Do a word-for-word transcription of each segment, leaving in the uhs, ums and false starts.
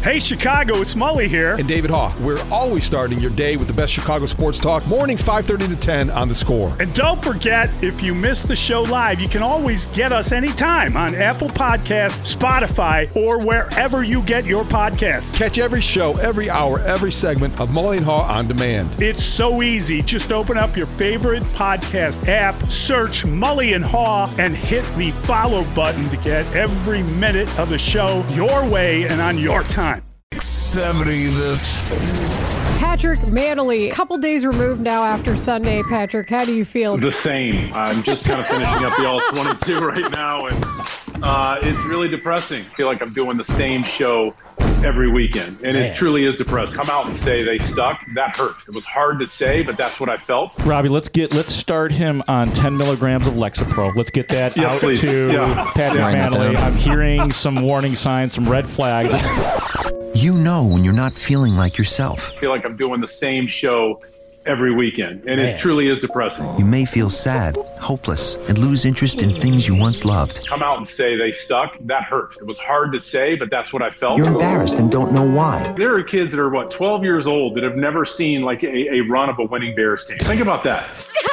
Hey, Chicago, it's Mully here. And David Haugh. We're always starting your day with the best Chicago sports talk. Mornings five thirty to ten on The Score. And don't forget, if you missed the show live, you can always get us anytime on Apple Podcasts, Spotify, or wherever you get your podcasts. Catch every show, every hour, every segment of Mully and Haugh on demand. It's so easy. Just open up your favorite podcast app, search Mully and Haugh, and hit the follow button to get every minute of the show your way and on your time. seventy the Patrick Manley, a couple days removed now after Sunday. Patrick, how do you feel? The same. I'm just kind of finishing up the all twenty-two right now, and uh, it's really depressing. I feel like I'm doing the same show every weekend, and Man. It truly is depressing. Come out and say they suck. That hurt. It was hard to say, but that's what I felt. Robbie, let's get let's start him on ten milligrams of Lexapro. Let's get that yes, out please. to yeah. Patrick yeah. Manley. I'm hearing some warning signs, some red flags. You know when you're not feeling like yourself. I feel like I'm doing the same show every weekend, and Man. It truly is depressing. You may feel sad, hopeless, and lose interest in things you once loved. Come out and say they suck. That hurt. It was hard to say, but that's what I felt. You're embarrassed and don't know why. There are kids that are, what, twelve years old that have never seen like a, a run of a winning Bears team. Think about that.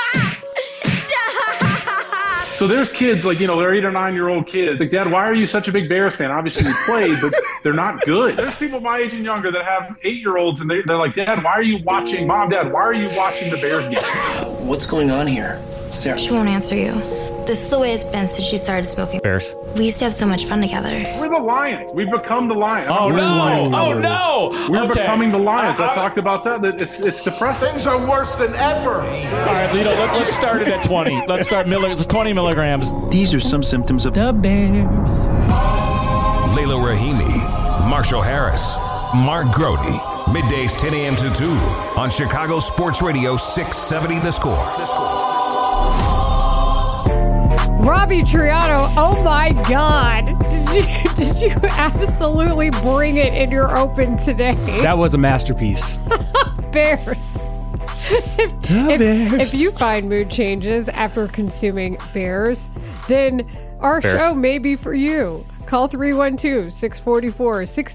So there's kids, like, you know, they're eight or nine year old kids. Like, Dad, why are you such a big Bears fan? Obviously you played, but they're not good. There's people my age and younger that have eight year olds and they, they're like, Dad, why are you watching, Mom, Dad, why are you watching the Bears game? What's going on here, Sarah? She won't answer you. This is the way it's been since she started smoking. Bears. We used to have so much fun together. We're the Lions. We've become the Lions. Oh, We're no. the Lions Oh, no. We're okay. becoming the Lions. I, I, I talked about that. that it's it's depressing. Things are worse than ever. All right, Lito, let, let's start it at twenty. Let's start milli- it's twenty milligrams. These are some symptoms of the Bears. Layla Rahimi, Marshall Harris, Mark Grody. Middays ten a.m. to two on Chicago Sports Radio six seventy The Score. The Score. Robbie Triano, oh my God. Did you, did you absolutely bring it in your open today? That was a masterpiece. Bears. If, The if, Bears. if you find mood changes after consuming Bears, then our Bears. show may be for you. Call three one two, six four four, six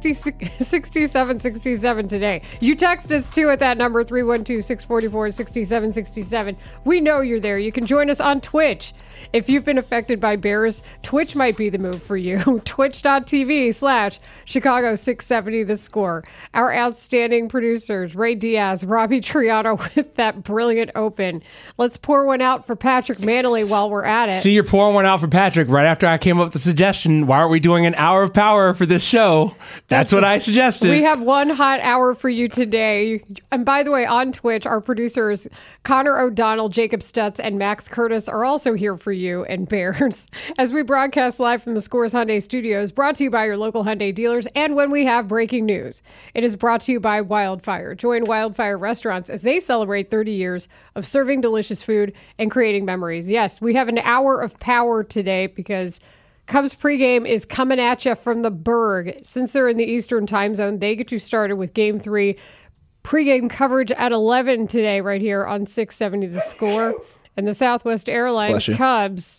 seven six seven today. You text us too at that number, three one two, six four four, six seven six seven. We know you're there. You can join us on Twitch. If you've been affected by Bears, Twitch might be the move for you. Twitch.tv slash Chicago six seventy The Score. Our outstanding producers, Ray Diaz, Robbie Triano with that brilliant open. Let's pour one out for Patrick Manley while we're at it. See, you're pouring one out for Patrick right after I came up with the suggestion. Why aren't we doing an hour of power for this show? That's, That's what I suggested. We have one hot hour for you today. And by the way, on Twitch, our producers, Connor O'Donnell, Jacob Stutz, and Max Curtis are also here for you and Bears as we broadcast live from the Scores Hyundai Studios, brought to you by your local Hyundai dealers, and when we have breaking news. It is brought to you by Wildfire. Join Wildfire Restaurants as they celebrate thirty years of serving delicious food and creating memories. Yes, we have an hour of power today because Cubs pregame is coming at you from the Berg. Since they're in the Eastern time zone, they get you started with Game three pregame coverage at eleven today right here on six seventy The Score and the Southwest Airlines Cubs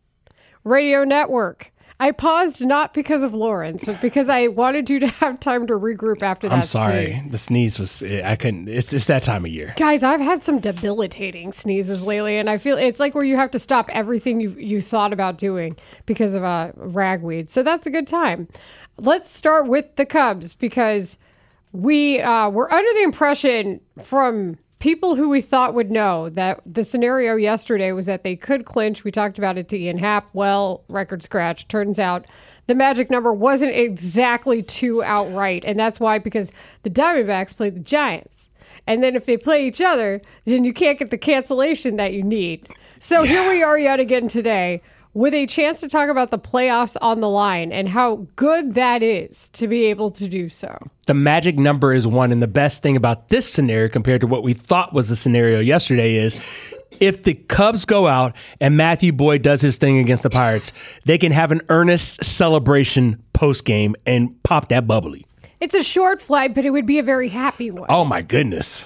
Radio Network. I paused not because of Lawrence, but because I wanted you to have time to regroup after that I'm sorry. sneeze. The sneeze was, I couldn't, it's, it's that time of year. Guys, I've had some debilitating sneezes lately, and I feel it's like where you have to stop everything you you thought about doing because of a ragweed. So that's a good time. Let's start with the Cubs because we uh, were under the impression from people who we thought would know that the scenario yesterday was that they could clinch. We talked about it to Ian Happ. Well, record scratch. Turns out the magic number wasn't exactly two outright. And that's why, because the Diamondbacks played the Giants. And then if they play each other, then you can't get the cancellation that you need. So yeah. Here we are yet again today with a chance to talk about the playoffs on the line and how good that is to be able to do so. The magic number is one, and the best thing about this scenario compared to what we thought was the scenario yesterday is if the Cubs go out and Matthew Boyd does his thing against the Pirates, they can have an earnest celebration post-game and pop that bubbly. It's a short flight, but it would be a very happy one. Oh, my goodness.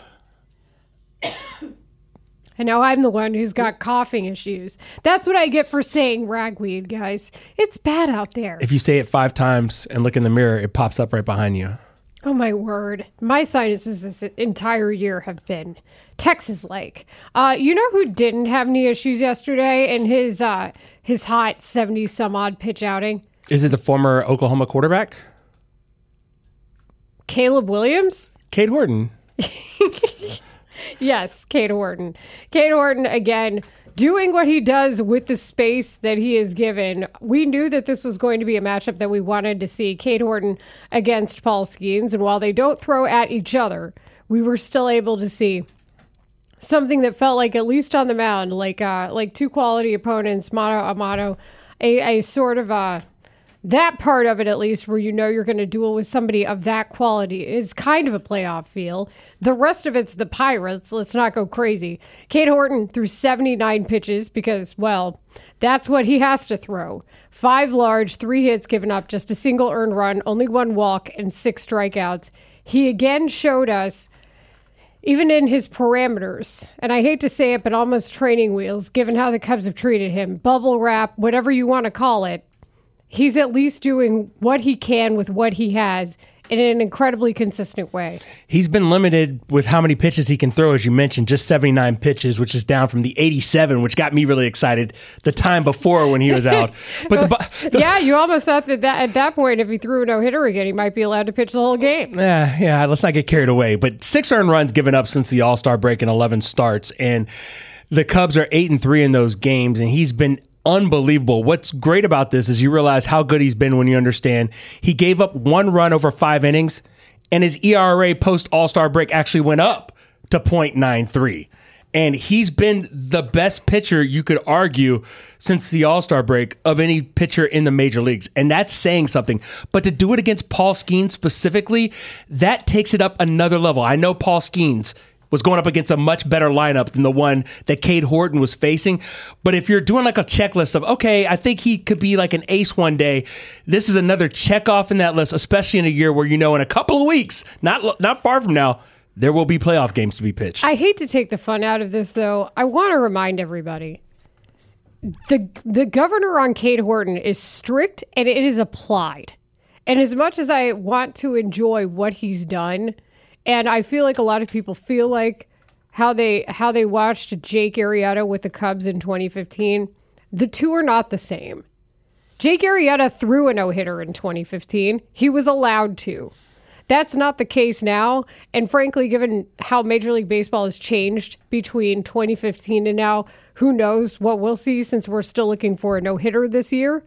And now I'm the one who's got coughing issues. That's what I get for saying ragweed, guys. It's bad out there. If you say it five times and look in the mirror, it pops up right behind you. Oh, my word. My sinuses this entire year have been Texas-like. Uh, you know who didn't have any issues yesterday in his uh, his hot seventy-some-odd pitch outing? Is it the former Oklahoma quarterback? Caleb Williams? Cade Horton. Yes, Cade Horton. Cade Horton, again, doing what he does with the space that he is given. We knew that this was going to be a matchup that we wanted to see. Cade Horton against Paul Skeens. And while they don't throw at each other, we were still able to see something that felt like, at least on the mound, like uh, like two quality opponents, mano a mano, a, a sort of a... That part of it, at least, where you know you're going to duel with somebody of that quality is kind of a playoff feel. The rest of it's the Pirates. Let's not go crazy. Cade Horton threw seventy-nine pitches because, well, that's what he has to throw. Five large, three hits given up, just a single earned run, only one walk, and six strikeouts. He again showed us, even in his parameters, and I hate to say it, but almost training wheels, given how the Cubs have treated him, bubble wrap, whatever you want to call it, he's at least doing what he can with what he has in an incredibly consistent way. He's been limited with how many pitches he can throw, as you mentioned, just seventy-nine pitches, which is down from the eighty-seven, which got me really excited the time before when he was out. But the, the, yeah, you almost thought that, that at that point, if he threw a no-hitter again, he might be allowed to pitch the whole game. Yeah, yeah, let's not get carried away. But six earned runs given up since the All-Star break in eleven starts, and the Cubs are eight and three in those games, and he's been unbelievable. What's great about this is you realize how good he's been when you understand he gave up one run over five innings, and his E R A post All-Star break actually went up to point nine three. And he's been the best pitcher, you could argue, since the All-Star break of any pitcher in the major leagues. And that's saying something. But to do it against Paul Skeens specifically, that takes it up another level. I know Paul Skeens was going up against a much better lineup than the one that Cade Horton was facing. But if you're doing like a checklist of, okay, I think he could be like an ace one day, this is another check off in that list, especially in a year where, you know, in a couple of weeks, not not far from now, there will be playoff games to be pitched. I hate to take the fun out of this, though. I want to remind everybody, the the governor on Cade Horton is strict and it is applied. And as much as I want to enjoy what he's done, and I feel like a lot of people feel like how they how they watched Jake Arrieta with the Cubs in twenty fifteen. The two are not the same. Jake Arrieta threw a no-hitter in twenty fifteen. He was allowed to. That's not the case now. And frankly, given how Major League Baseball has changed between twenty fifteen and now, who knows what we'll see since we're still looking for a no-hitter this year.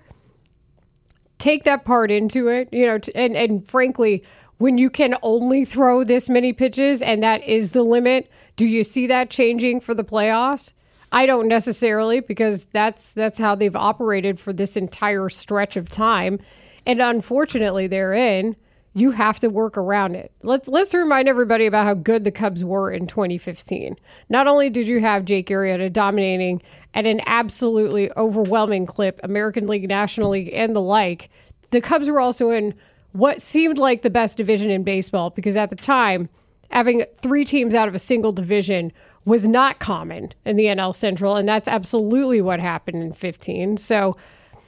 Take that part into it, you know, and, and frankly, when you can only throw this many pitches and that is the limit, do you see that changing for the playoffs? I don't necessarily, because that's that's how they've operated for this entire stretch of time. And unfortunately, therein, you have to work around it. Let's let's remind everybody about how good the Cubs were in twenty fifteen. Not only did you have Jake Arrieta dominating at an absolutely overwhelming clip, American League, National League, and the like, the Cubs were also in what seemed like the best division in baseball, because at the time, having three teams out of a single division was not common in the N L Central, and that's absolutely what happened in fifteen. So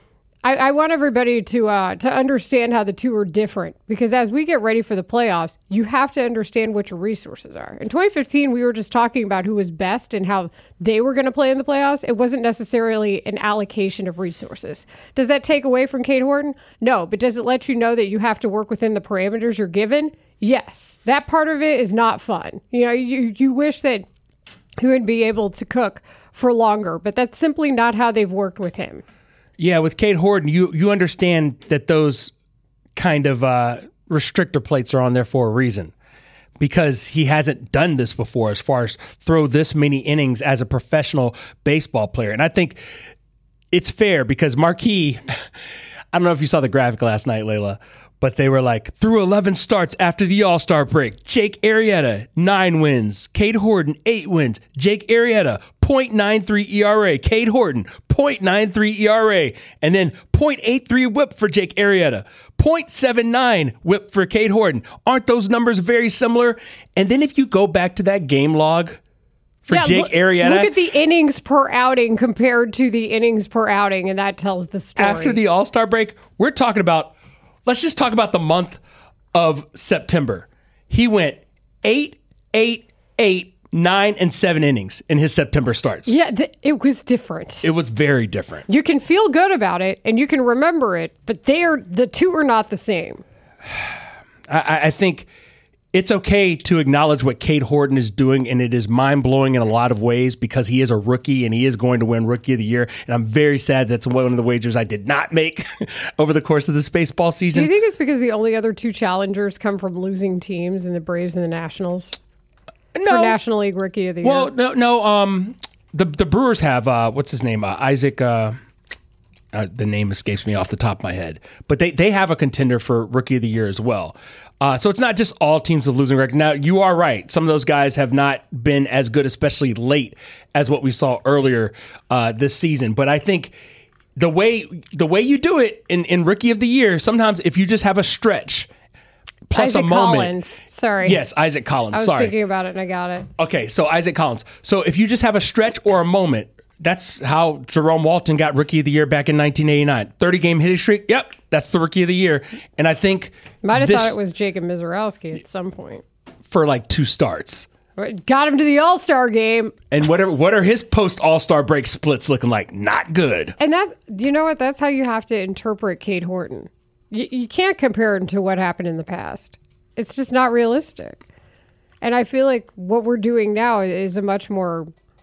I, I want everybody to uh, to understand how the two are different, because as we get ready for the playoffs, you have to understand what your resources are. In twenty fifteen, we were just talking about who was best and how they were going to play in the playoffs. It wasn't necessarily an allocation of resources. Does that take away from Cade Horton? No, but does it let you know that you have to work within the parameters you're given? Yes. That part of it is not fun. You know, you, you wish that he would be able to cook for longer, but that's simply not how they've worked with him. Yeah, with Cade Horton, you you understand that those kind of uh, restrictor plates are on there for a reason, because he hasn't done this before as far as throw this many innings as a professional baseball player. And I think it's fair because Marquee, I don't know if you saw the graphic last night, Layla, but they were like, through eleven starts after the All-Star break, Jake Arrieta, nine wins. Cade Horton, eight wins. Jake Arrieta, point nine three E R A. Cade Horton, point nine three E R A. And then point eight three whip for Jake Arrieta. point seven nine whip for Cade Horton. Aren't those numbers very similar? And then if you go back to that game log for yeah, Jake look, Arrieta. Look at the innings per outing compared to the innings per outing, and that tells the story. After the All-Star break, we're talking about, let's just talk about the month of September, he went eight, eight, eight, nine, and seven innings in his September starts. Yeah, th- it was different. It was very different. You can feel good about it and you can remember it, but they are the two are not the same. I, I think it's okay to acknowledge what Cade Horton is doing, and it is mind-blowing in a lot of ways because he is a rookie and he is going to win Rookie of the Year. And I'm very sad that's one of the wagers I did not make over the course of this baseball season. Do you think it's because the only other two challengers come from losing teams in the Braves and the Nationals? No. For National League Rookie of the well, Year? Well, no, no. Um, the the Brewers have uh, what's his name? Uh, Isaac. Uh, uh, the name escapes me off the top of my head, but they they have a contender for Rookie of the Year as well. Uh, so it's not just all teams with losing record. Now you are right. Some of those guys have not been as good, especially late, as what we saw earlier uh, this season. But I think the way the way you do it in, in Rookie of the Year, sometimes if you just have a stretch. Plus Isaac a moment. Collins. Sorry. Yes, Isaac Collins. I was Sorry. thinking about it and I got it. Okay, so Isaac Collins. So if you just have a stretch or a moment, that's how Jerome Walton got Rookie of the Year back in nineteen eighty-nine. thirty-game hitting streak. Yep, that's the Rookie of the Year. And I think might have this, thought it was Jacob Mizorowski at some point for like two starts. Got him to the All-Star game. And what are, what are his post All-Star break splits looking like? Not good. And that, you know what? That's how you have to interpret Cade Horton. You, you can't compare him to what happened in the past. It's just not realistic. And I feel like what we're doing now is a much more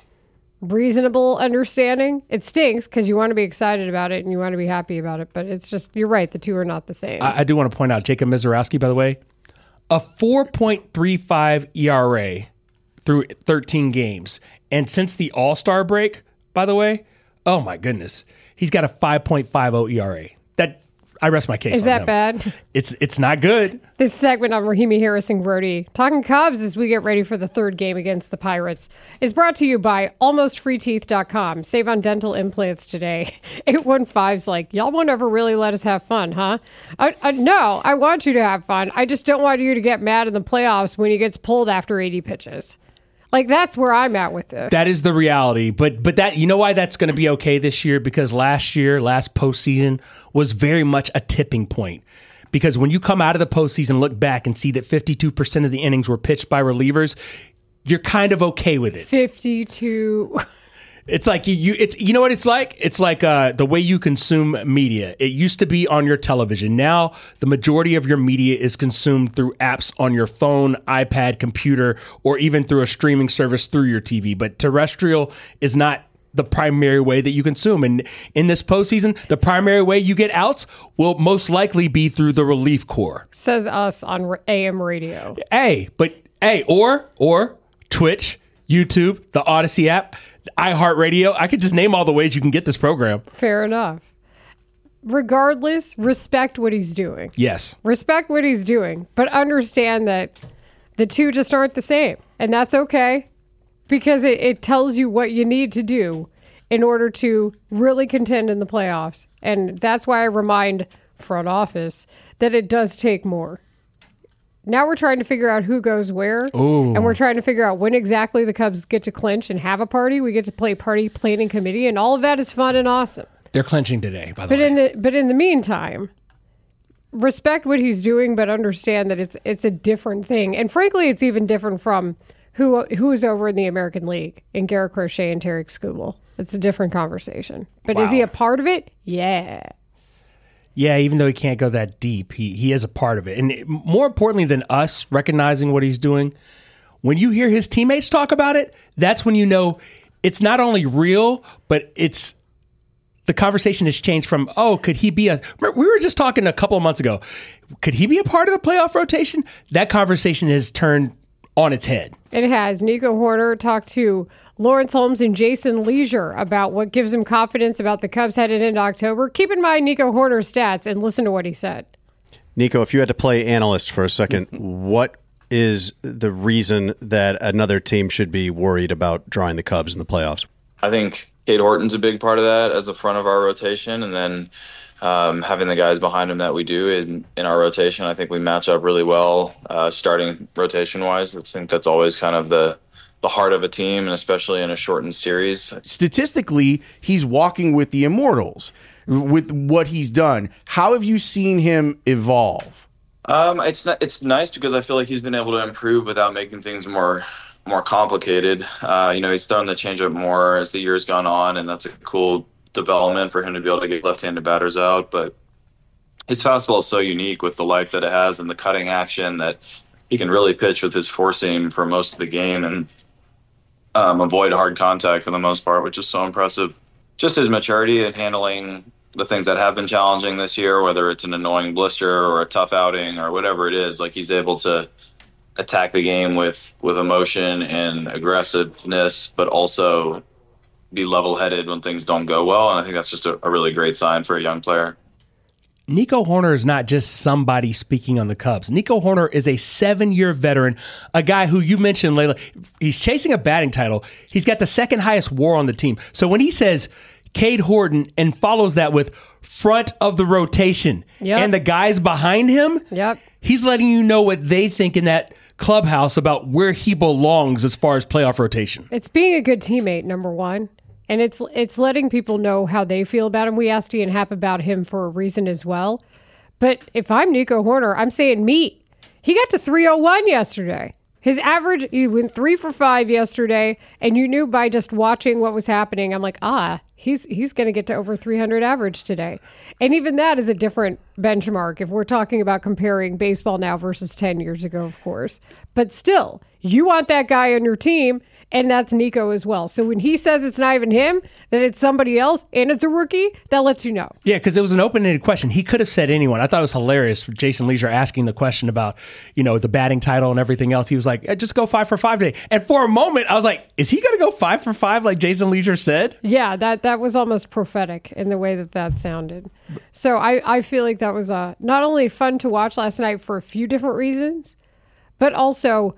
reasonable understanding. It stinks because you want to be excited about it and you want to be happy about it. But it's just, you're right. The two are not the same. I, I do want to point out Jacob Mizorowski, by the way, a four point three five E R A through thirteen games. And since the All-Star break, by the way, oh my goodness, he's got a five point five oh E R A. That I rest my case. Is on that him. bad? It's it's not good. This segment on Rahimi Harris and Brody talking Cubs as we get ready for the third game against the Pirates is brought to you by almost free teeth dot com. Save on dental implants today. eight one five's like, y'all won't ever really let us have fun, huh? I, I, no, I want you to have fun. I just don't want you to get mad in the playoffs when he gets pulled after eighty pitches. Like, that's where I'm at with this. That is the reality. But but that you know why that's going to be okay this year? Because last year, last postseason, was very much a tipping point. Because when you come out of the postseason, look back and see that fifty-two percent of the innings were pitched by relievers, you're kind of okay with it. fifty-two It's like you, you it's you know what it's like? It's like uh, the way you consume media. It used to be on your television. Now the majority of your media is consumed through apps on your phone, iPad, computer, or even through a streaming service through your T V. But terrestrial is not the primary way that you consume. And in this postseason, the primary way you get outs will most likely be through the relief corps. Says us on A M radio. Hey, but hey, or or Twitch, YouTube, the Odyssey app, iHeartRadio. I could just name all the ways you can get this program. Fair enough. Regardless, respect what he's doing. Yes. Respect what he's doing, but understand that the two just aren't the same. And that's okay because it, it tells you what you need to do in order to really contend in the playoffs. And that's why I remind front office that it does take more. Now we're trying to figure out who goes where. Ooh. And we're trying to figure out when exactly the Cubs get to clinch and have a party. We get to play party planning committee, and all of that is fun and awesome. They're clinching today, by the but way. In the, but in the meantime, respect what he's doing, but understand that it's it's a different thing. And frankly, it's even different from who who is over in the American League in Garrett Crochet and Tarek Skubal. It's a different conversation. But Wow. is he a part of it? Yeah. Yeah, even though he can't go that deep, he he is a part of it. And it- more importantly than us recognizing what he's doing, when you hear his teammates talk about it, that's when you know it's not only real, but it's the conversation has changed from, oh, could he be a... We were just talking a couple of months ago. Could he be a part of the playoff rotation? That conversation has turned on its head. It has. Nico Horner talked to Lawrence Holmes and Jason Leisure about what gives him confidence about the Cubs headed into October. Keep in mind Nico Horner's stats and listen to what he said. Nico, if you had to play analyst for a second, what is the reason that another team should be worried about drawing the Cubs in the playoffs? I think Cade Horton's a big part of that as the front of our rotation, and then um, having the guys behind him that we do in, in our rotation, I think we match up really well uh, starting rotation-wise. I think that's always kind of the the heart of a team, and especially in a shortened series. Statistically, he's walking with the Immortals with what he's done. How have you seen him evolve? Um, it's not, it's nice because I feel like he's been able to improve without making things more more complicated. Uh, you know, he's thrown the changeup more as the year's gone on, and that's a cool development for him to be able to get left-handed batters out. But his fastball is so unique with the life that it has and the cutting action that he can really pitch with his four seam for most of the game and um, avoid hard contact for the most part, which is so impressive. Just his maturity in handling the things that have been challenging this year, whether it's an annoying blister or a tough outing or whatever it is, like he's able to attack the game with, with emotion and aggressiveness, but also be level-headed when things don't go well. And I think that's just a, a really great sign for a young player. Nico Hoerner is not just somebody speaking on the Cubs. Nico Hoerner is a seven-year veteran, a guy who you mentioned, Layla. He's chasing a batting title. He's got the second highest WAR on the team. So when he says Cade Horton and follows that with front of the rotation Yep. and the guys behind him, Yep. he's letting you know what they think in that clubhouse about where he belongs as far as playoff rotation. It's being a good teammate, number one. And it's it's letting people know how they feel about him. We asked Ian Happ about him for a reason as well. But if I'm Nico Hoerner, I'm saying me. He got to three oh one yesterday. His average, he went three for five yesterday, and you knew by just watching what was happening, I'm like, ah, he's he's going to get to over three hundred average today. And even that is a different benchmark if we're talking about comparing baseball now versus ten years ago, of course. But still, you want that guy on your team, and that's Nico as well. So when he says it's not even him, that it's somebody else, and it's a rookie, that lets you know. Yeah, because it was an open-ended question. He could have said anyone. I thought it was hilarious for Jason Leisure asking the question about, you know, the batting title and everything else. He was like, eh, just go five for five today. And for a moment, I was like, is he going to go five for five like Jason Leisure said? Yeah, that, that was almost prophetic in the way that that sounded. So I, I feel like that was uh, not only fun to watch last night for a few different reasons, but also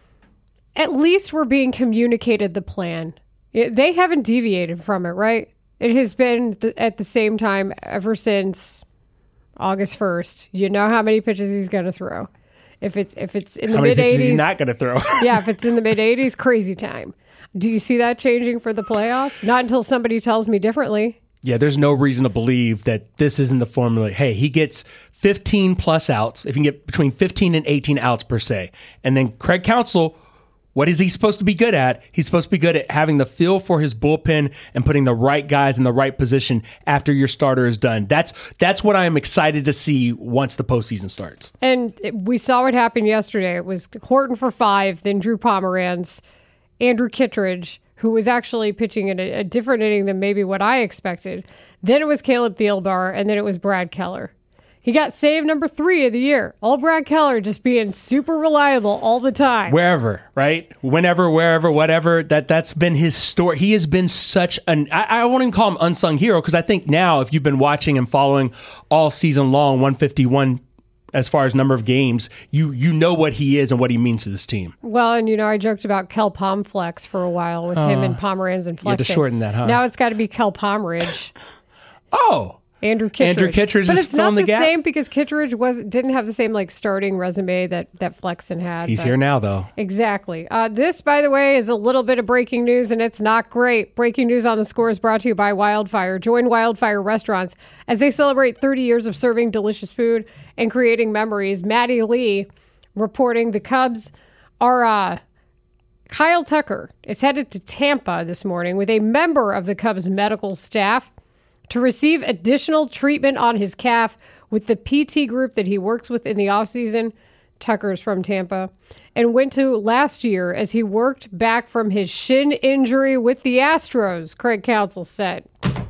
at least we're being communicated the plan. It, they haven't deviated from it, right? It has been th- at the same time ever since August first. You know how many pitches he's going to throw. If it's if it's in the How many mid pitches eighties, he's not going to throw. yeah, if it's in the mid eighties, crazy time. Do you see that changing for the playoffs? Not until somebody tells me differently. Yeah, there's no reason to believe that this isn't the formula. Hey, he gets fifteen plus outs. If you can get between fifteen and eighteen outs per se. And then Craig Counsell, what is he supposed to be good at? He's supposed to be good at having the feel for his bullpen and putting the right guys in the right position after your starter is done. That's that's what I am excited to see once the postseason starts. And it- we saw what happened yesterday. It was Horton for five, then Drew Pomeranz, Andrew Kittredge, who was actually pitching in a, a different inning than maybe what I expected. Then it was Caleb Thielbar, and then it was Brad Keller. He got save number three of the year. All Brad Keller just being super reliable all the time. Wherever, right? Whenever, wherever, whatever. That, that's been his story. He has been such an, I, I won't even call him unsung hero, because I think now, if you've been watching and following all season long, one fifty-one as far as number of games, you you know what he is and what he means to this team. Well, and you know, I joked about Kel Pomflex for a while with Uh, him and Pomeranz and you had to Flexing. shorten that, huh? Now it's got to be Kel Pomeridge. Oh. Andrew Kittredge. Andrew Kittredge but is it's not filling the, the gap? same because Kittredge was didn't have the same like starting resume that that Flexen had. He's but- here now, though. Exactly. Uh, this, by the way, is a little bit of breaking news, and it's not great. Breaking news on the Score is brought to you by Wildfire. Join Wildfire Restaurants as they celebrate thirty years of serving delicious food and creating memories. Maddie Lee reporting the Cubs are uh, Kyle Tucker is headed to Tampa this morning with a member of the Cubs medical staff to receive additional treatment on his calf with the P T group that he works with in the offseason. Tucker's from Tampa and went to last year as he worked back from his shin injury with the Astros, Craig Counsell said.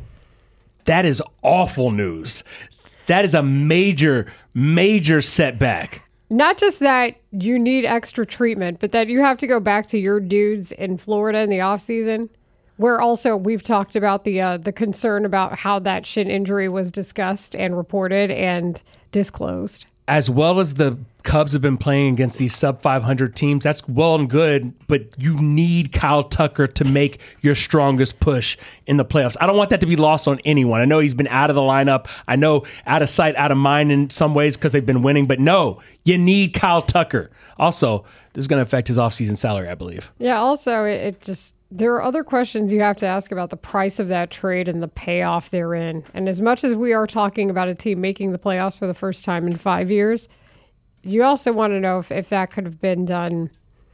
That is awful news. That is a major, major setback. Not just that you need extra treatment, but that you have to go back to your dudes in Florida in the offseason, where also we've talked about the uh, the concern about how that shin injury was discussed and reported and disclosed. As well as the Cubs have been playing against these sub five hundred teams, that's well and good, but you need Kyle Tucker to make your strongest push in the playoffs. I don't want that to be lost on anyone. I know he's been out of the lineup. I know out of sight, out of mind in some ways because they've been winning, but no, you need Kyle Tucker. Also, this is going to affect his offseason salary, I believe. Yeah, also, it, it just, there are other questions you have to ask about the price of that trade and the payoff therein. And as much as we are talking about a team making the playoffs for the first time in five years, you also want to know if, if that could have been done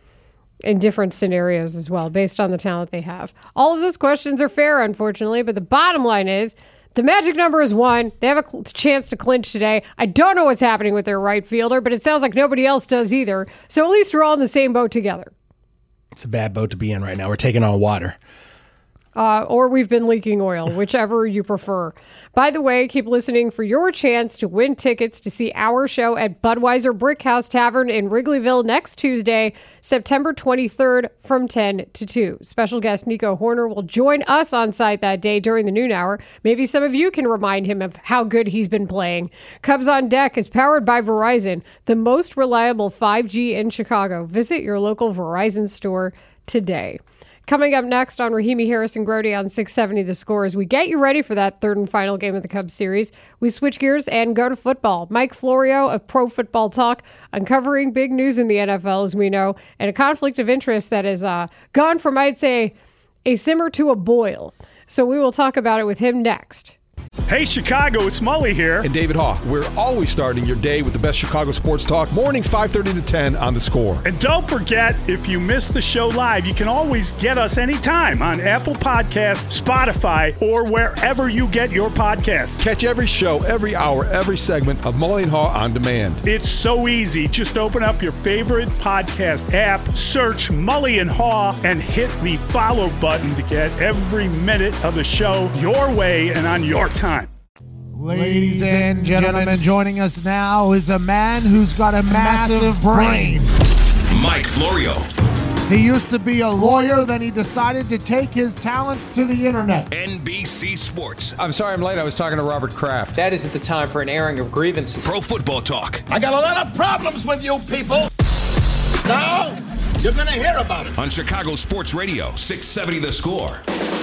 in different scenarios as well, based on the talent they have. All of those questions are fair, unfortunately, but the bottom line is the magic number is one. They have a cl- chance to clinch today. I don't know what's happening with their right fielder, but it sounds like nobody else does either. So at least we're all in the same boat together. It's a bad boat to be in right now. We're taking on water. Uh, or we've been leaking oil, whichever you prefer. By the way, keep listening for your chance to win tickets to see our show at Budweiser Brickhouse Tavern in Wrigleyville next Tuesday, September twenty-third from ten to two. Special guest Nico Horner will join us on site that day during the noon hour. Maybe some of you can remind him of how good he's been playing. Cubs on Deck is powered by Verizon, the most reliable five G in Chicago. Visit your local Verizon store today. Coming up next on Rahimi Harris and Grody on six seventy The Score, as we get you ready for that third and final game of the Cubs series, we switch gears and go to football. Mike Florio of Pro Football Talk, uncovering big news in the N F L, as we know, and a conflict of interest that has uh, gone from, I'd say, a simmer to a boil. So we will talk about it with him next. Hey, Chicago, it's Mully here. And David Haw. We're always starting your day with the best Chicago sports talk. Mornings five thirty to ten on The Score. And don't forget, if you missed the show live, you can always get us anytime on Apple Podcasts, Spotify, or wherever you get your podcasts. Catch every show, every hour, every segment of Mully and Haw on demand. It's so easy. Just open up your favorite podcast app, search Mully and Haw, and hit the follow button to get every minute of the show your way and on your time. Ladies and gentlemen, joining us now is a man who's got a massive brain. Mike Florio. He used to be a lawyer, then he decided to take his talents to the internet. N B C Sports. I'm sorry I'm late. I was talking to Robert Kraft. That isn't the time for an airing of grievances. Pro Football Talk. I got a lot of problems with you people. Now, you're going to hear about it. On Chicago Sports Radio, six seventy The Score.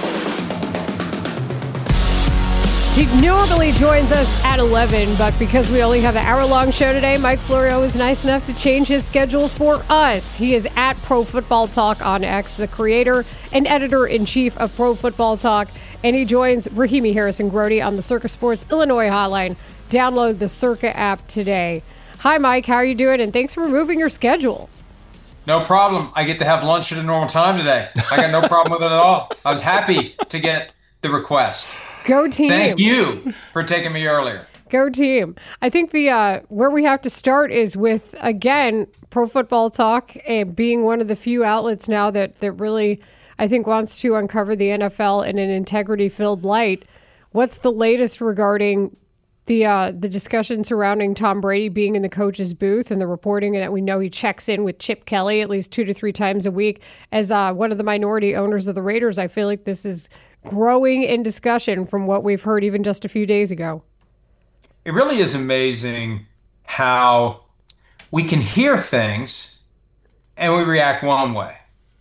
He normally joins us at eleven, but because we only have an hour-long show today, Mike Florio is nice enough to change his schedule for us. He is at Pro Football Talk on X, the creator and editor-in-chief of Pro Football Talk, and he joins Rahimi Harris and Grody on the Circa Sports Illinois hotline. Download the Circa app today. Hi, Mike. How are you doing? And thanks for moving your schedule. No problem. I get to have lunch at a normal time today. I got no problem with it at all. I was happy to get the request. Go team. Thank you for taking me earlier. Go team. I think the uh, where we have to start is with, again, Pro Football Talk uh, being one of the few outlets now that, that really, I think, wants to uncover the N F L in an integrity-filled light. What's the latest regarding the uh, the discussion surrounding Tom Brady being in the coach's booth and the reporting that we know he checks in with Chip Kelly at least two to three times a week? As uh, one of the minority owners of the Raiders, I feel like this is growing in discussion from what we've heard even just a few days ago. It really is amazing how we can hear things and we react one way.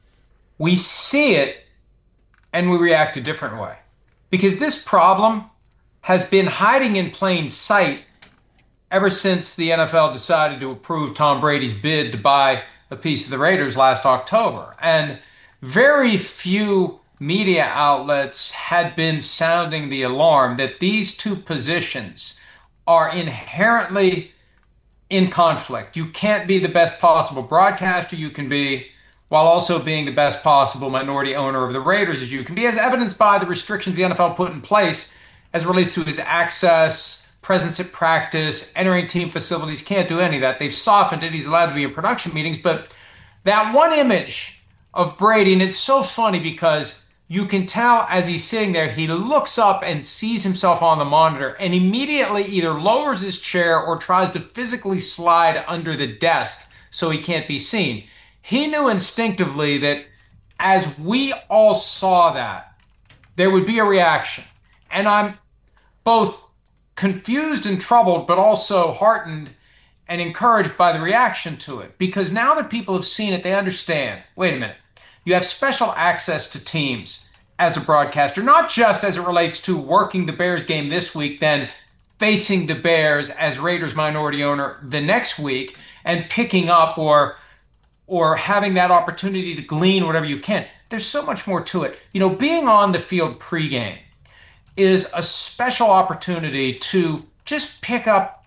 We see it and we react a different way. Because this problem has been hiding in plain sight ever since the N F L decided to approve Tom Brady's bid to buy a piece of the Raiders last October. And very few media outlets had been sounding the alarm that these two positions are inherently in conflict. You can't be the best possible broadcaster you can be while also being the best possible minority owner of the Raiders as you can be, as evidenced by the restrictions the N F L put in place as it relates to his access, presence at practice, entering team facilities. Can't do any of that. They've softened it. He's allowed to be in production meetings. But that one image of Brady, and it's so funny because you can tell as he's sitting there, he looks up and sees himself on the monitor and immediately either lowers his chair or tries to physically slide under the desk so he can't be seen. He knew instinctively that as we all saw that, there would be a reaction. And I'm both confused and troubled, but also heartened and encouraged by the reaction to it. Because now that people have seen it, they understand, wait a minute, you have special access to teams as a broadcaster, not just as it relates to working the Bears game this week, then facing the Bears as Raiders minority owner the next week and picking up or or having that opportunity to glean whatever you can. There's so much more to it. You know, being on the field pregame is a special opportunity to just pick up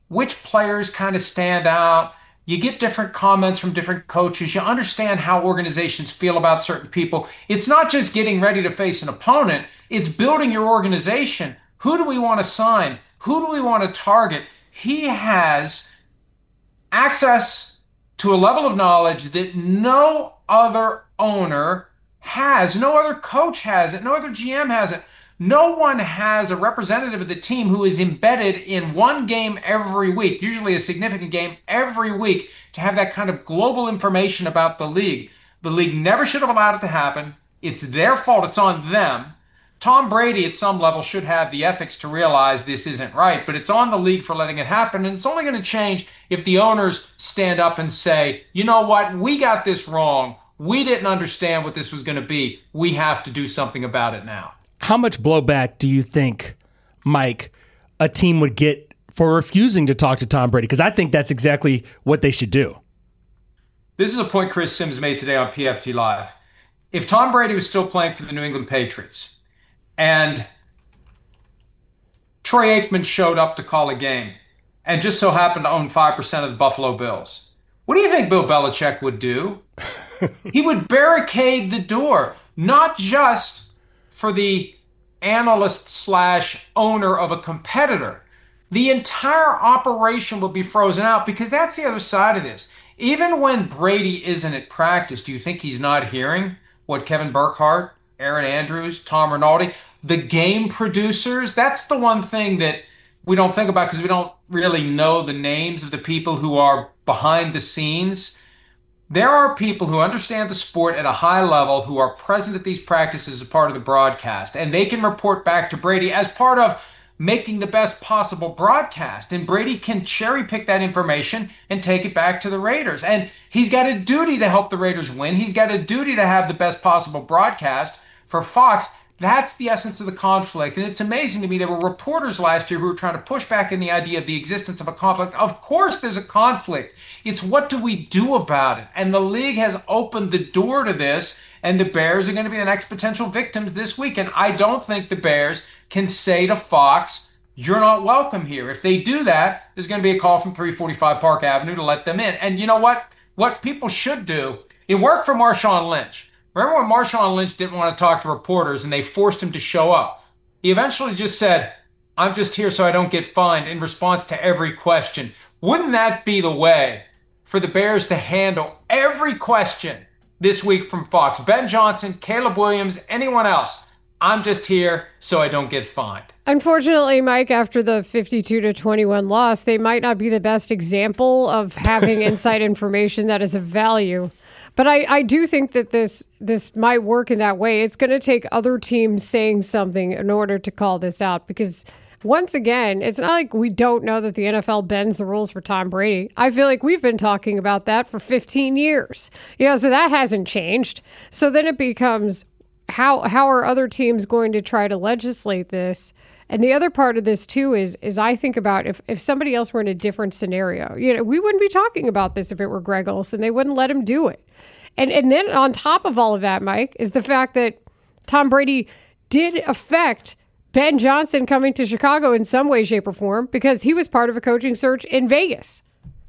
which players kind of stand out. You get different comments from different coaches. You understand how organizations feel about certain people. It's not just getting ready to face an opponent. It's building your organization. Who do we want to sign? Who do we want to target? He has access to a level of knowledge that no other owner has. No other coach has it. No other G M has it. No one has a representative of the team who is embedded in one game every week, usually a significant game every week, to have that kind of global information about the league. The league never should have allowed it to happen. It's their fault. It's on them. Tom Brady, at some level, should have the ethics to realize this isn't right, but it's on the league for letting it happen, and it's only going to change if the owners stand up and say, you know what, we got this wrong. We didn't understand what this was going to be. We have to do something about it now. How much blowback do you think, Mike, a team would get for refusing to talk to Tom Brady? Because I think that's exactly what they should do. This is a point Chris Sims made today on P F T Live. If Tom Brady was still playing for the New England Patriots and Troy Aikman showed up to call a game and just so happened to own five percent of the Buffalo Bills, what do you think Bill Belichick would do? He would barricade the door, not just for the analyst slash owner of a competitor. The entire operation would be frozen out, because that's the other side of this. Even when Brady isn't at practice, do you think he's not hearing what Kevin Burkhardt, Aaron Andrews, Tom Rinaldi, the game producers? That's the one thing that we don't think about because we don't really know the names of the people who are behind the scenes. There are people who understand the sport at a high level who are present at these practices as part of the broadcast, and they can report back to Brady as part of making the best possible broadcast. And Brady can cherry pick that information and take it back to the Raiders. And he's got a duty to help the Raiders win. He's got a duty to have the best possible broadcast for Fox. That's the essence of the conflict. And it's amazing to me, there were reporters last year who were trying to push back in the idea of the existence of a conflict. Of course there's a conflict. It's what do we do about it? And the league has opened the door to this, and the Bears are going to be the next potential victims this week. And I don't think the Bears can say to Fox, you're not welcome here. If they do that, there's going to be a call from three forty-five Park Avenue to let them in. And you know what? What people should do, it worked for Marshawn Lynch. Remember when Marshawn Lynch didn't want to talk to reporters and they forced him to show up? He eventually just said, I'm just here so I don't get fined, in response to every question. Wouldn't that be the way for the Bears to handle every question this week from Fox? Ben Johnson, Caleb Williams, anyone else. I'm just here so I don't get fined. Unfortunately, Mike, after the fifty-two to twenty-one loss, they might not be the best example of having inside information that is of value. But I, I do think that this this might work in that way. It's going to take other teams saying something in order to call this out, because once again, it's not like we don't know that the N F L bends the rules for Tom Brady. I feel like we've been talking about that for fifteen years. You know, so that hasn't changed. So then it becomes, how how are other teams going to try to legislate this? And the other part of this, too, is is I think about if, if somebody else were in a different scenario. You know, we wouldn't be talking about this if it were Greg Olsen. They wouldn't let him do it. And and then on top of all of that, Mike, is the fact that Tom Brady did affect Ben Johnson coming to Chicago in some way, shape, or form, because he was part of a coaching search in Vegas.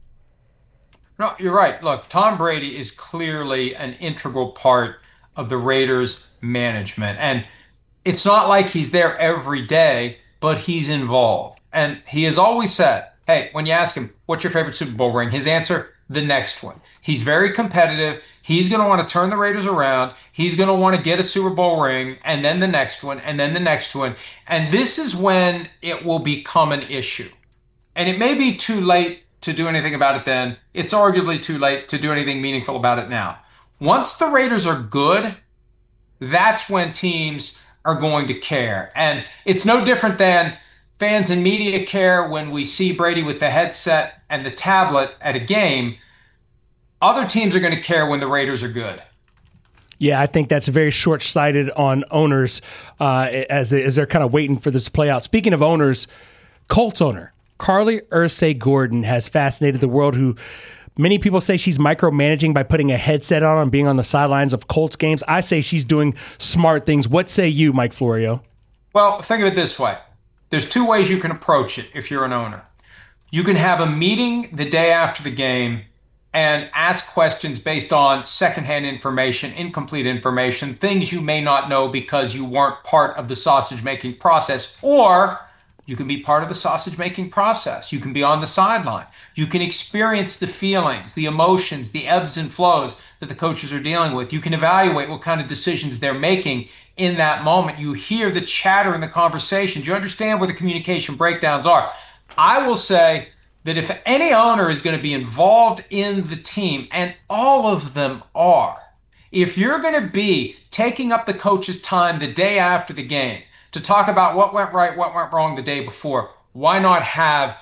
No, you're right. Look, Tom Brady is clearly an integral part of the Raiders' management. And it's not like he's there every day, but he's involved. And he has always said, hey, when you ask him, what's your favorite Super Bowl ring? His answer, the next one. He's very competitive. He's going to want to turn the Raiders around. He's going to want to get a Super Bowl ring, and then the next one, and then the next one. And this is when it will become an issue. And it may be too late to do anything about it then. It's arguably too late to do anything meaningful about it now. Once the Raiders are good, that's when teams are going to care. And it's no different than fans and media care when we see Brady with the headset and the tablet at a game. Other teams are going to care when the Raiders are good. Yeah, I think that's very short-sighted on owners uh, as, they, as they're kind of waiting for this to play out. Speaking of owners, Colts owner Carly Ursay-Gordon has fascinated the world, who many people say she's micromanaging by putting a headset on and being on the sidelines of Colts games. I say she's doing smart things. What say you, Mike Florio? Well, think of it this way. There's two ways you can approach it if you're an owner. You can have a meeting the day after the game and ask questions based on secondhand information, incomplete information, things you may not know because you weren't part of the sausage-making process. Or you can be part of the sausage-making process. You can be on the sideline. You can experience the feelings, the emotions, the ebbs and flows that the coaches are dealing with. You can evaluate what kind of decisions they're making in that moment. You hear the chatter in the conversations. You understand where the communication breakdowns are. I will say that if any owner is going to be involved in the team, and all of them are, if you're going to be taking up the coach's time the day after the game to talk about what went right, what went wrong the day before, why not have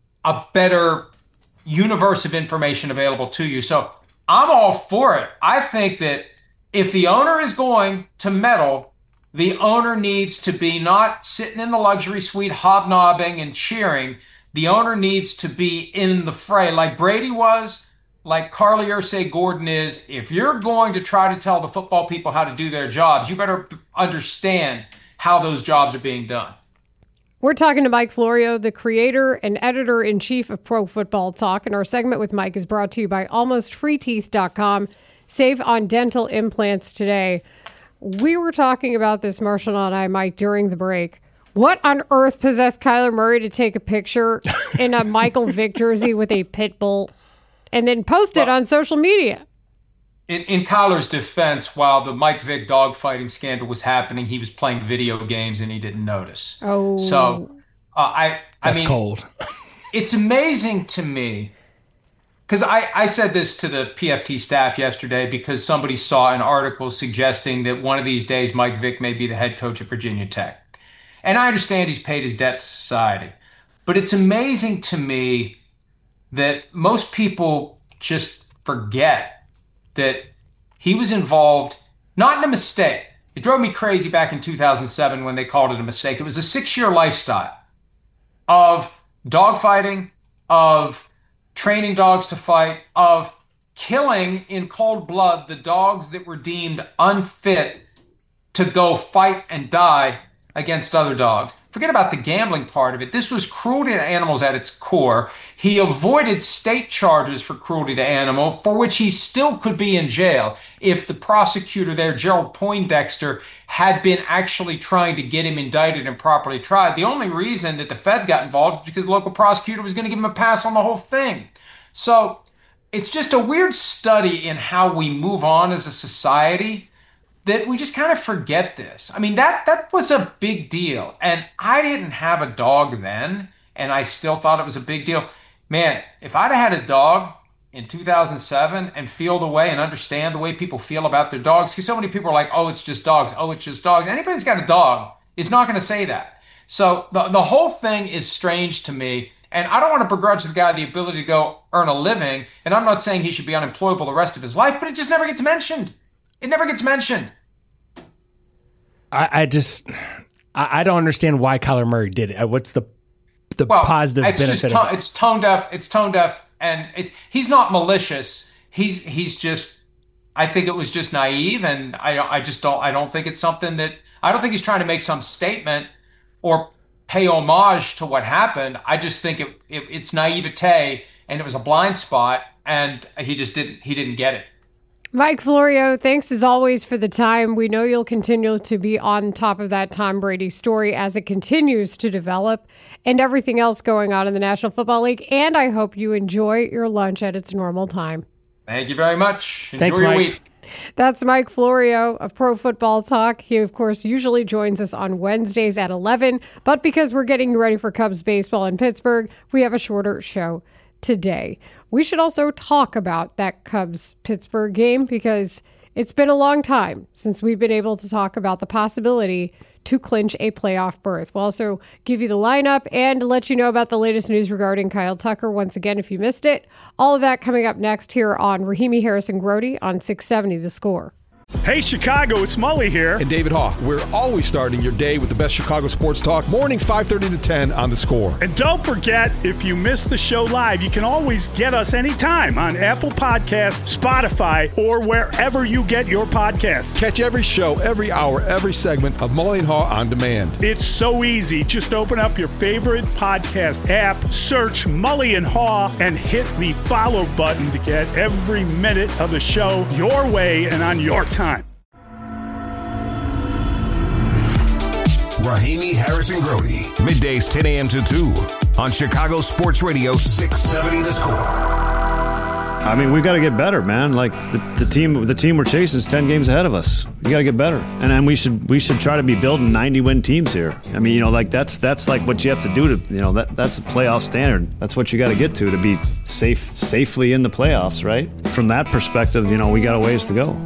a better universe of information available to you? So I'm all for it. I think that if the owner is going to meddle, the owner needs to be not sitting in the luxury suite hobnobbing and cheering. The owner needs to be in the fray like Brady was, like Carly Ursay-Gordon is. If you're going to try to tell the football people how to do their jobs, you better understand how those jobs are being done. We're talking to Mike Florio, the creator and editor-in-chief of Pro Football Talk, and our segment with Mike is brought to you by almost free teeth dot com. Save on dental implants today. We were talking about this, Marshall and I, Mike, during the break. What on earth possessed Kyler Murray to take a picture in a Michael Vick jersey with a pit bull and then post it well, on social media? In, in Kyler's defense, while the Mike Vick dogfighting scandal was happening, he was playing video games and he didn't notice. Oh. So, uh, I, I That's mean, cold. It's amazing to me, because I, I said this to the P F T staff yesterday because somebody saw an article suggesting that one of these days Mike Vick may be the head coach at Virginia Tech. And I understand he's paid his debt to society. But it's amazing to me that most people just forget that he was involved, not in a mistake. It drove me crazy back in two thousand seven when they called it a mistake. It was a six-year lifestyle of dogfighting, of training dogs to fight, of killing in cold blood the dogs that were deemed unfit to go fight and die against other dogs. Forget about the gambling part of it. This was cruelty to animals at its core. He avoided state charges for cruelty to animal, for which he still could be in jail if the prosecutor there, Gerald Poindexter, had been actually trying to get him indicted and properly tried. The only reason that the feds got involved is because the local prosecutor was going to give him a pass on the whole thing. So it's just a weird study in how we move on as a society, that we just kind of forget this. I mean, that that was a big deal. And I didn't have a dog then, and I still thought it was a big deal. Man, if I'd have had a dog in two thousand seven and feel the way and understand the way people feel about their dogs, because so many people are like, oh, it's just dogs. Oh, it's just dogs. Anybody who's got a dog is not going to say that. So the, the whole thing is strange to me. And I don't want to begrudge the guy the ability to go earn a living. And I'm not saying he should be unemployable the rest of his life, but it just never gets mentioned. It never gets mentioned. I, I just, I, I don't understand why Kyler Murray did it. What's the the well, positive it's benefit just of to, it? It's tone deaf. It's tone deaf, and it's he's not malicious. He's he's just. I think it was just naive, and I I just don't. I don't think it's something that I don't think he's trying to make some statement or pay homage to what happened. I just think it, it it's naivete, and it was a blind spot, and he just didn't he didn't get it. Mike Florio, thanks as always for the time. We know you'll continue to be on top of that Tom Brady story as it continues to develop and everything else going on in the National Football League. And I hope you enjoy your lunch at its normal time. Thank you very much. Enjoy Thanks, your Mike. week. That's Mike Florio of Pro Football Talk. He, of course, usually joins us on Wednesdays at eleven. But because we're getting ready for Cubs baseball in Pittsburgh, we have a shorter show today. We should also talk about that Cubs-Pittsburgh game because it's been a long time since we've been able to talk about the possibility to clinch a playoff berth. We'll also give you the lineup and let you know about the latest news regarding Kyle Tucker once again if you missed it. All of that coming up next here on Rahimi Harrison Grody on six seventy The Score. Hey, Chicago, it's Mully here. And David Haugh. We're always starting your day with the best Chicago sports talk. Mornings five thirty to ten on The Score. And don't forget, if you missed the show live, you can always get us anytime on Apple Podcasts, Spotify, or wherever you get your podcasts. Catch every show, every hour, every segment of Mully and Haugh on demand. It's so easy. Just open up your favorite podcast app, search Mully and Haugh, and hit the follow button to get every minute of the show your way and on your time. Rahimi, Harrison, Grody, middays ten a.m. to two on Chicago Sports Radio six seventy The Score. I mean, we've got to get better, man. Like the, the team, the team we're chasing is ten games ahead of us. We got to get better, and then we should we should try to be building ninety win teams here. I mean, you know, like that's that's like what you have to do to, you know, that that's a playoff standard. That's what you got to get to to be safe safely in the playoffs, right? From that perspective, you know, we got a ways to go.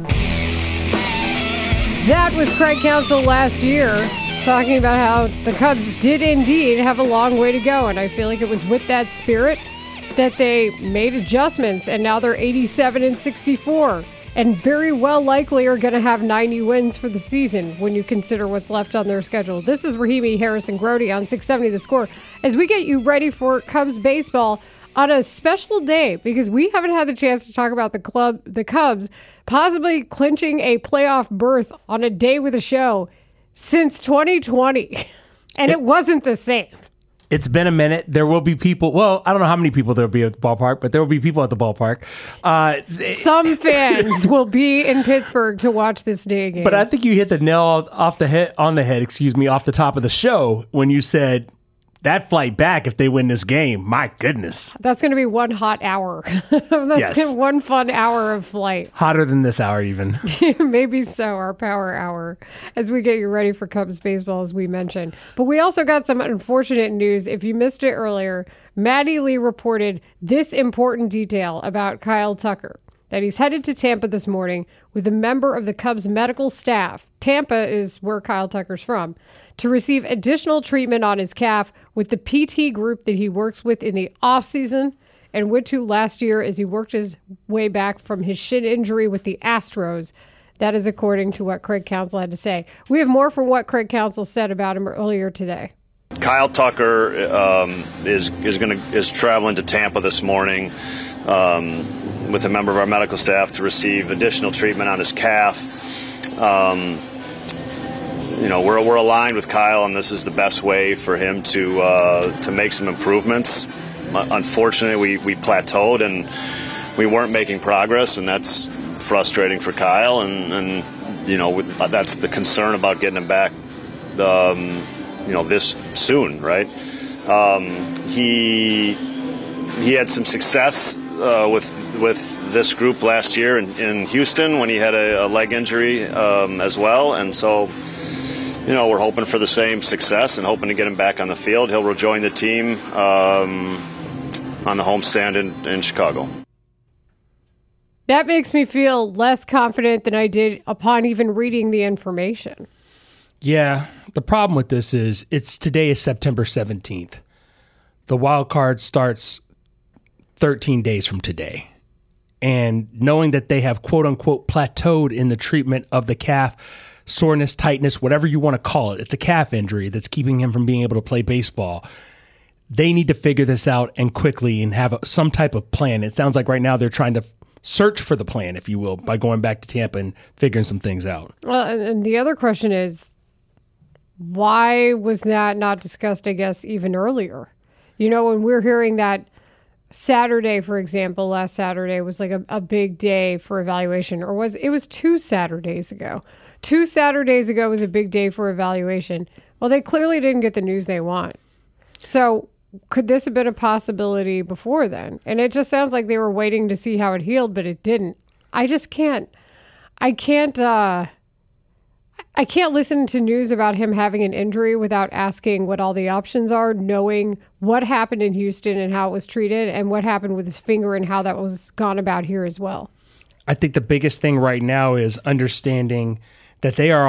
That was Craig Counsell last year, talking about how the Cubs did indeed have a long way to go, and I feel like it was with that spirit that they made adjustments, and now they're eighty-seven and sixty-four, and very well likely are going to have ninety wins for the season when you consider what's left on their schedule. This is Rahimi, Harrison, Grody on six seventy The Score, as we get you ready for Cubs baseball on a special day, because we haven't had the chance to talk about the club, the Cubs possibly clinching a playoff berth on a day with a show since twenty twenty, and it, it wasn't the same. It's been a minute. There will be people. Well, I don't know how many people there will be at the ballpark, but there will be people at the ballpark. Uh, Some fans will be in Pittsburgh to watch this day game. But I think you hit the nail off the head, on the head, excuse me, off the top of the show when you said that flight back, if they win this game, my goodness. That's going to be one hot hour. That's yes. gonna, one fun hour of flight. Hotter than this hour even. Maybe so, our power hour, as we get you ready for Cubs baseball, as we mentioned. But we also got some unfortunate news. If you missed it earlier, Maddie Lee reported this important detail about Kyle Tucker, that he's headed to Tampa this morning with a member of the Cubs medical staff. Tampa is where Kyle Tucker's from, to receive additional treatment on his calf with the P T group that he works with in the offseason and went to last year as he worked his way back from his shin injury with the Astros. That is according to what Craig Counsell had to say. We have more from what Craig Counsell said about him earlier today. Kyle Tucker um, is is going to is traveling to Tampa this morning um, with a member of our medical staff to receive additional treatment on his calf. Um, You know, we're we're aligned with Kyle, and this is the best way for him to uh, to make some improvements. Unfortunately, we, we plateaued and we weren't making progress, and that's frustrating for Kyle. And, and you know, that's the concern about getting him back, um, you know, this soon, right? Um, he he had some success uh, with with this group last year in, in Houston when he had a, a leg injury um, as well, and so. You know, we're hoping for the same success and hoping to get him back on the field. He'll rejoin the team um, on the homestand in, in Chicago. That makes me feel less confident than I did upon even reading the information. Yeah, the problem with this is it's today is September seventeenth. The wild card starts thirteen days from today. And knowing that they have quote unquote plateaued in the treatment of the calf, soreness, tightness, whatever you want to call it. It's a calf injury that's keeping him from being able to play baseball. They need to figure this out and quickly and have a, some type of plan. It sounds like right now they're trying to search for the plan, if you will, by going back to Tampa and figuring some things out. Well, and the other question is, why was that not discussed, I guess, even earlier? You know, when we're hearing that Saturday, for example, last Saturday was like a, a big day for evaluation, or was it was two Saturdays ago. Two Saturdays ago was a big day for evaluation. Well, they clearly didn't get the news they want. So could this have been a possibility before then? And it just sounds like they were waiting to see how it healed, but it didn't. I just can't, I can't, uh, I can't listen to news about him having an injury without asking what all the options are, knowing what happened in Houston and how it was treated and what happened with his finger and how that was gone about here as well. I think the biggest thing right now is understanding that they are on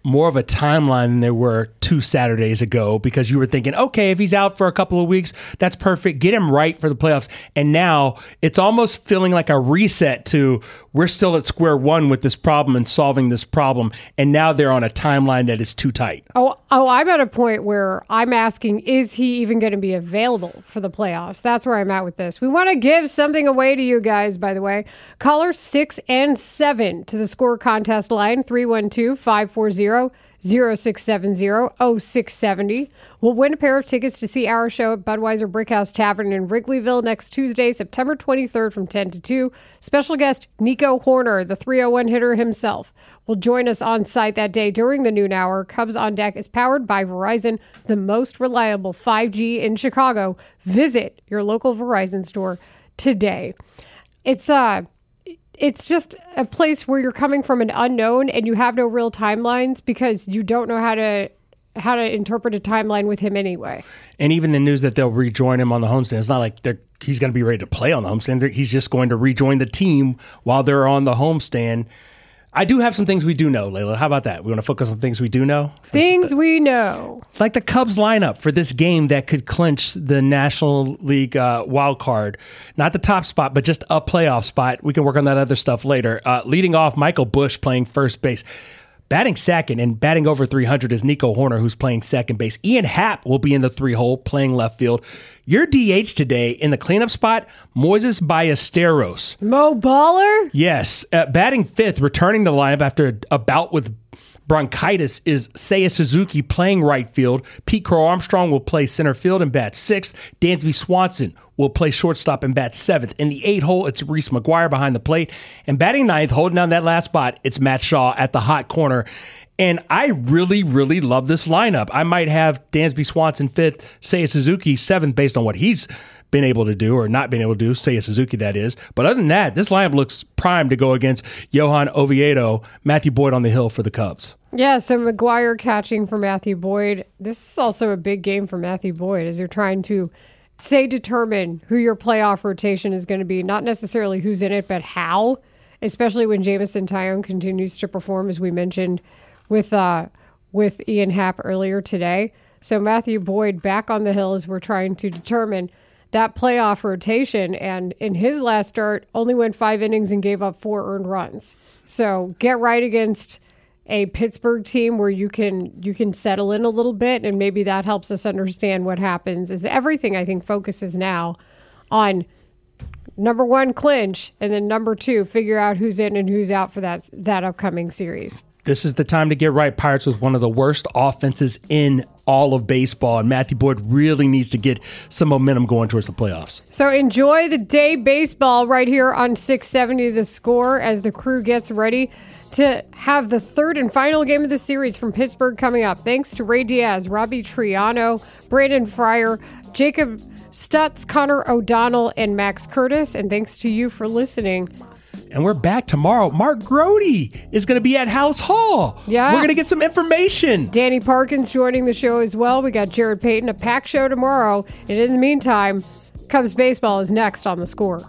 more of a timeline than they were two Saturdays ago, because you were thinking, okay, if he's out for a couple of weeks, that's perfect. Get him right for the playoffs. And now it's almost feeling like a reset to we're still at square one with this problem and solving this problem. And now they're on a timeline that is too tight. Oh, oh, I'm at a point where I'm asking, is he even going to be available for the playoffs? That's where I'm at with this. We want to give something away to you guys, by the way. Caller six and seven to the Score contest line, three one two, five four zero, zero six seven zero, oh six seven zero. We'll win a pair of tickets to see our show at Budweiser Brickhouse Tavern in Wrigleyville next Tuesday, September twenty-third from ten to two. Special guest Nico Horner, the three oh one hitter himself, will join us on site that day during the noon hour. Cubs on Deck is powered by Verizon, the most reliable five G in Chicago. Visit your local Verizon store today. It's uh It's just a place where you're coming from an unknown and you have no real timelines because you don't know how to how to interpret a timeline with him anyway. And even the news that they'll rejoin him on the homestand, it's not like they're, he's going to be ready to play on the homestand. They're, he's just going to rejoin the team while they're on the homestand. I do have some things we do know, Layla. How about that? We want to focus on things we do know? Things the, we know. Like the Cubs lineup for this game that could clinch the National League uh, wild card. Not the top spot, but just a playoff spot. We can work on that other stuff later. Uh, leading off, Michael Busch playing first base. Batting second and batting over three hundred is Nico Horner, who's playing second base. Ian Happ will be in the three-hole playing left field. Your D H today in the cleanup spot, Moises Ballesteros. Mo Baller? Yes. Uh, batting fifth, returning to the lineup after a bout with bronchitis, is Seiya Suzuki playing right field. Pete Crow Armstrong will play center field and bat sixth. Dansby Swanson will play shortstop and bat seventh. In the eight hole, it's Reese McGuire behind the plate. And batting ninth, holding down that last spot, it's Matt Shaw at the hot corner. And I really, really love this lineup. I might have Dansby Swanson fifth, Seiya Suzuki seventh, based on what he's been able to do or not been able to do, Seiya Suzuki that is. But other than that, this lineup looks primed to go against Johan Oviedo, Matthew Boyd on the hill for the Cubs. Yeah, so McGuire catching for Matthew Boyd. This is also a big game for Matthew Boyd as you're trying to, say, determine who your playoff rotation is going to be. Not necessarily who's in it, but how, especially when Jameson Taillon continues to perform, as we mentioned with uh, with Ian Happ earlier today. So Matthew Boyd back on the hill as we're trying to determine that playoff rotation. And in his last start, only went five innings and gave up four earned runs. So get right against a Pittsburgh team where you can you can settle in a little bit, and maybe that helps us understand what happens. Is everything I think focuses now on number one, clinch, and then number two, figure out who's in and who's out for that that upcoming series. This is the time to get right. Pirates with one of the worst offenses in all of baseball, and Matthew Boyd really needs to get some momentum going towards the playoffs. So enjoy the day baseball right here on six seventy The Score as the crew gets ready to have the third and final game of the series from Pittsburgh coming up. Thanks to Ray Diaz, Robbie Triano, Brandon Fryer, Jacob Stutz, Connor O'Donnell, and Max Curtis. And thanks to you for listening. And we're back tomorrow. Mark Grody is going to be at House Hall. Yeah. We're going to get some information. Danny Parkins joining the show as well. We got Jared Payton, a packed show tomorrow. And in the meantime, Cubs baseball is next on The Score.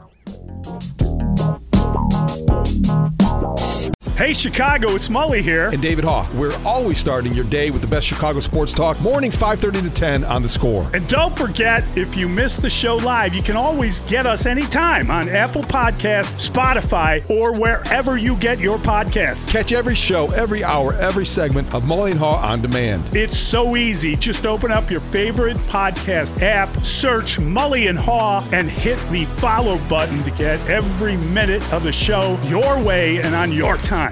Hey, Chicago, it's Mully here. And David Haugh. We're always starting your day with the best Chicago sports talk. Mornings five thirty to ten on The Score. And don't forget, if you missed the show live, you can always get us anytime on Apple Podcasts, Spotify, or wherever you get your podcasts. Catch every show, every hour, every segment of Mully and Haugh on demand. It's so easy. Just open up your favorite podcast app, search Mully and Haugh, and hit the follow button to get every minute of the show your way and on your time.